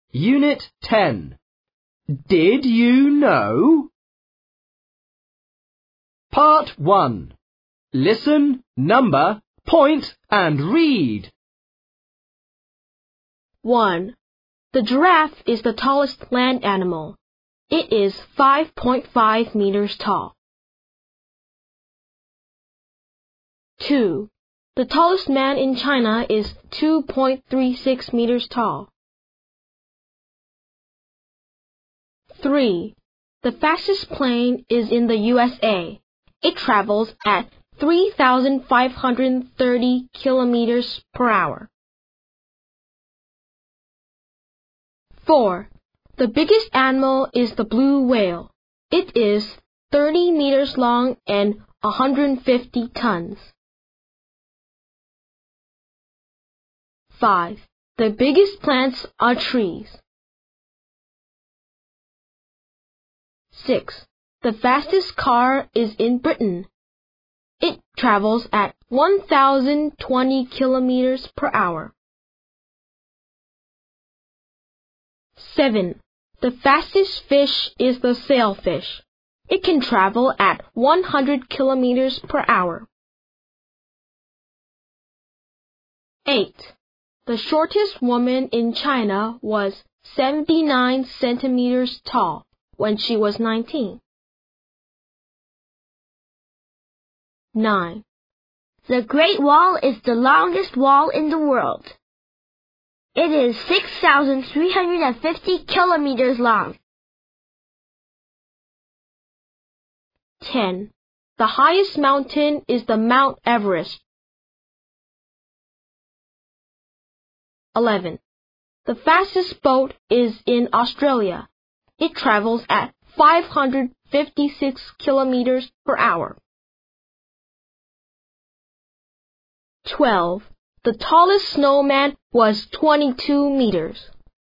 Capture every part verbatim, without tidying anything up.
Unit ten. Did you know? Part one. Listen, number, point and read. one. The giraffe is the tallest land animal. It is five point five meters tall. two. The tallest man in China is two point three six meters tall. three. The fastest plane is in the U S A. It travels at three thousand five hundred thirty kilometers per hour. four. The biggest animal is the blue whale. It is thirty meters long and one hundred fifty tons. five. The biggest plants are trees. six. The fastest car is in Britain. It travels at one thousand twenty kilometers per hour. seven. The fastest fish is the sailfish. It can travel at one hundred kilometers per hour. eight. The shortest woman in China was seventy-nine centimeters tall when she was nineteen. nine. The Great Wall is the longest wall in the world. It is six thousand three hundred fifty kilometers long. ten. The highest mountain is the Mount Everest. eleven. The fastest boat is in Australia. It travels at five hundred fifty-six kilometers per hour. twelve. The tallest snowman was twenty-two meters.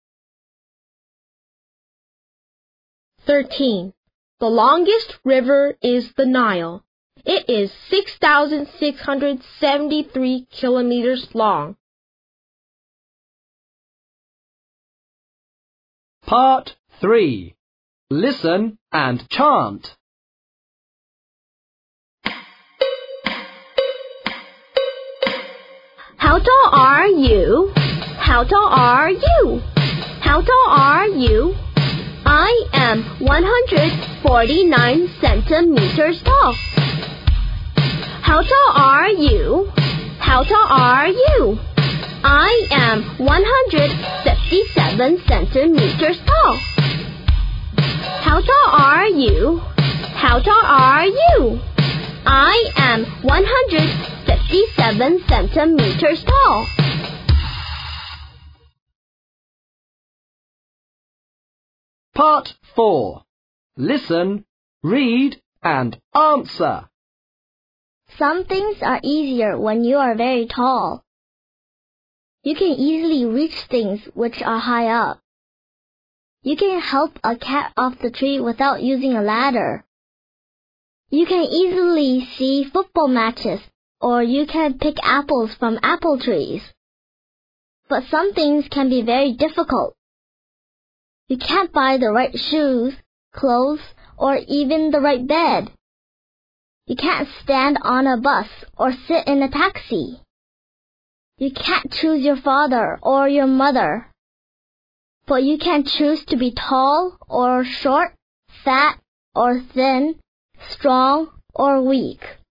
thirteen. The longest river is the Nile. It is six thousand six hundred seventy-three kilometers long. Part three. Listen and chant. How tall are you? How tall are you? How tall are you? I am one hundred forty-nine centimeters tall. How tall are you? How tall are you? I am one hundred fifty-seven centimeters tall. How tall are you? How tall are you? I am one hundred fifty-seven centimeters tall. Part four. Listen, read and answer. Some things are easier when you are very tall. You can easily reach things which are high up. You can help a cat off the tree without using a ladder. You can easily see football matches, or you can pick apples from apple trees. But some things can be very difficult. You can't buy the right shoes, clothes, or even the right bed. You can't stand on a bus or sit in a taxi. You can't choose your father or your mother. But you can choose to be tall or short, fat or thin, strong or weak.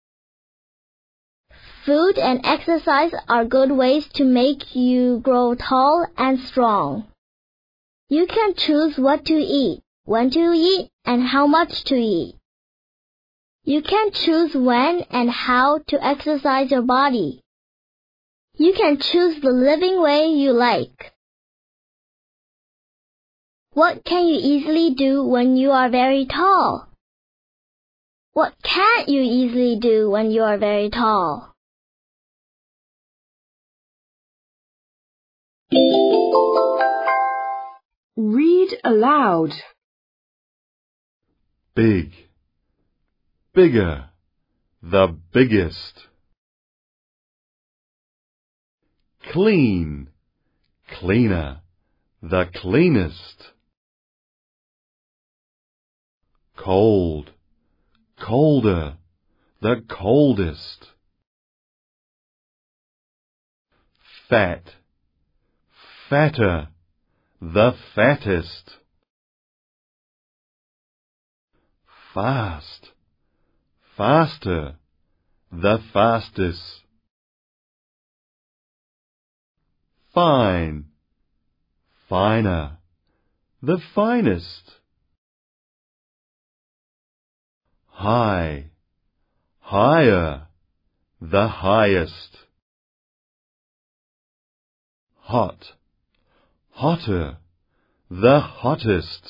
Food and exercise are good ways to make you grow tall and strong. You can choose what to eat, when to eat, and how much to eat. You can choose when and how to exercise your body. You can choose the living way you like. What can you easily do when you are very tall? What can't you easily do when you are very tall? Read aloud. Big, bigger, the biggest. Clean, cleaner, the cleanest. Cold, colder, the coldest. Fat, fatter, the fattest. Fast, faster, the fastest. Fine, finer, the finest. High, higher, the highest. Hot, hotter, the hottest.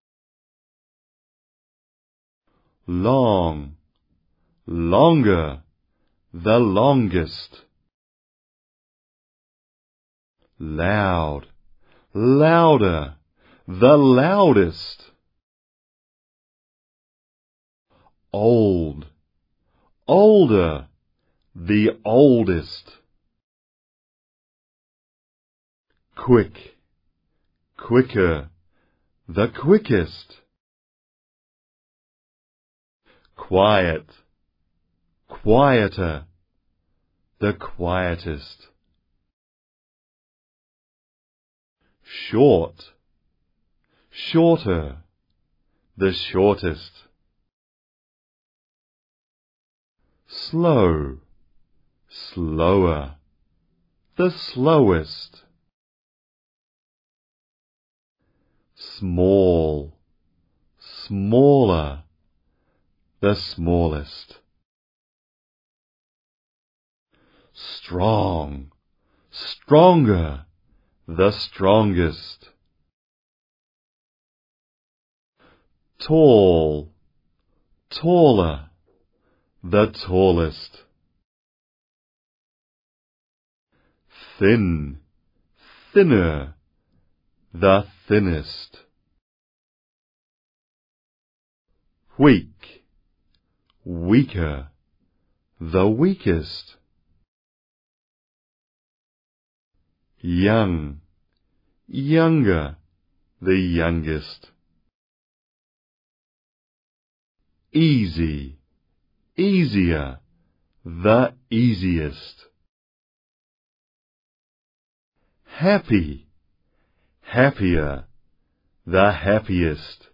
Long, longer, the longest. Loud, louder, the loudest. Old, older, the oldest. Quick, quicker, the quickest. Quiet, quieter, the quietest. Short, shorter, the shortest. Slow, slower, the slowest. Small, smaller, the smallest. Strong, stronger, the strongest. Tall, taller, the tallest. Thin, thinner, the thinnest. Weak, weaker, the weakest. Young, younger, the youngest. Easy, easier, the easiest. Happy, happier, the happiest.